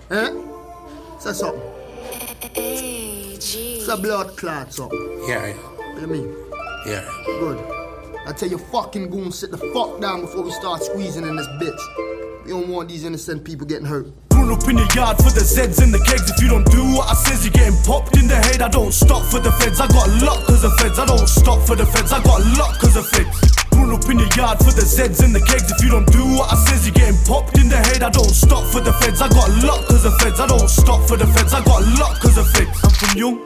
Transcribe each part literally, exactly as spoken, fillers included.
Eh? Say something. It's a blood clot, something. Yeah, yeah. What do you mean? Yeah. Good. I tell you fucking goons, sit the fuck down before we start squeezing in this bitch. We don't want these innocent people getting hurt. Run up in the yard for the Zeds and the kegs. If you don't do what I says, you're getting popped in the head. I don't stop for the feds. I got luck cause of feds. I don't stop for the feds. I got luck cause of feds. Run up in the yard for the Zeds and the kegs. If you don't do what I says, you're getting popped in the head. I don't stop for the feds. I got luck cause of feds. I don't stop for the feds. I got luck cause of feds. I'm from young.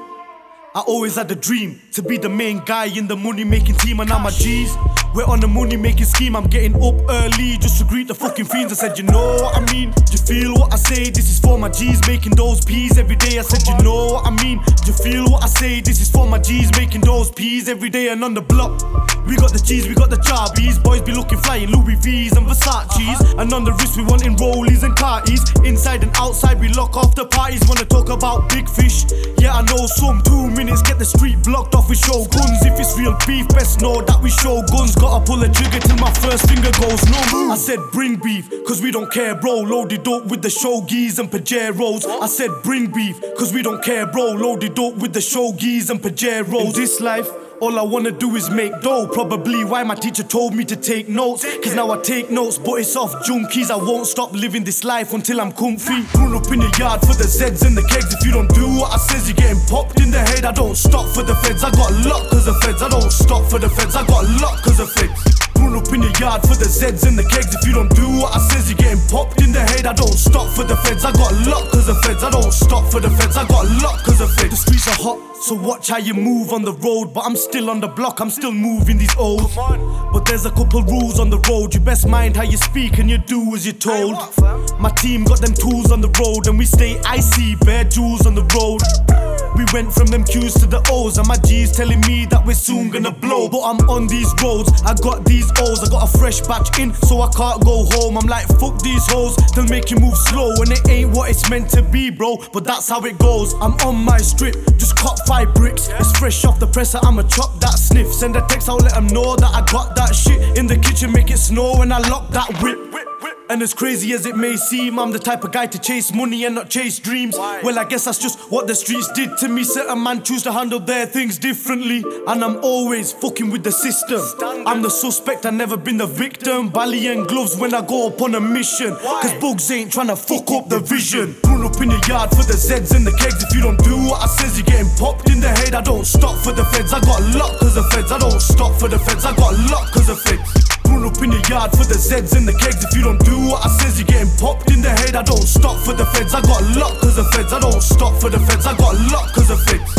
I always had a dream to be the main guy in the money making team, and now my G's. We're on the money making scheme. I'm getting up early just to greet the fucking fiends. I said, you know what I mean? Do you feel what I say? This is for my G's making those P's every day. I said, you know what I mean? Do you feel what I say? This is for my G's making those P's every day. And on the block, we got the G's, we got the Charbies. Boys be looking flying Louis V's and Versace's. And on the wrist we wanting Rollies and Carties. Inside and outside we lock off the parties. Wanna talk about big fish? Yeah, I know some. Two minutes, get the street blocked off with show guns. If it's real beef, best know that we show guns. Gotta pull the trigger till my first finger goes numb. I said bring beef, cause we don't care bro. Loaded up with the shogies and Pajeros. I said bring beef, cause we don't care bro. Loaded up with the shogies and Pajeros. In this life, all I wanna do is make dough. Probably why my teacher told me to take notes. Cause now I take notes, but it's off junkies. I won't stop living this life until I'm comfy. Run up in the yard for the Zeds and the kegs. If you don't do what I says, you're getting popped in the head. I don't stop for the feds. I got luck cause of feds. I don't stop for the feds. I got luck cause of feds. Run up in the yard for the Zeds and the kegs. If you don't do what I says, you're getting popped in the head. I don't stop for the feds. I got luck cause of feds. I don't stop for the feds. I got luck cause of feds. The streets are hot, so watch how you move on the road. But I'm still on the block, I'm still moving these O's. But there's a couple rules on the road. You best mind how you speak and you do as you're told. My team got them tools on the road, and we stay icy, bare jewels on the road. We went from them Q's to the O's, and my G's telling me that we're soon gonna blow. But I'm on these roads, I got these O's. I got a fresh batch in, so I can't go home. I'm like, fuck these hoes, they'll make you move slow. And it ain't what it's meant to be, bro, but that's how it goes. I'm on my strip, just cop five bricks. It's fresh off the presser, I'ma chop that sniff. Send a text, I'll let them know that I got that shit. In the kitchen, make it snow, and I lock that whip. And as crazy as it may seem, I'm the type of guy to chase money and not chase dreams. Why? Well, I guess that's just what the streets did to me. Certain man choose to handle their things differently, and I'm always fucking with the system. Standard. I'm the suspect, I've never been the victim. Bally and gloves when I go up on a mission. Why? Cause bugs ain't tryna fuck up the vision. Run up in the yard for the Zeds and the kegs. If you don't do what I says, you're getting popped in the head. I don't stop for the feds. I got luck cause of feds. I don't stop for the feds. I got luck cause of feds. Run up in the yard for the Zeds and the kegs. If you don't do what I says, you're getting popped in the head. I don't stop for the feds. I got luck cause of feds. I don't stop for the feds. I got luck cause of feds.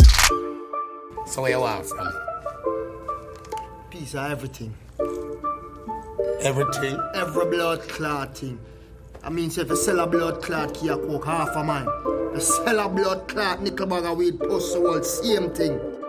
So where you want from me? Piece of everything. Everything? Every blood clot thing. I mean, say if you sell a blood clot key, I cook half a mine. If you sell a blood clot nickel bag of weed, post the world, same thing.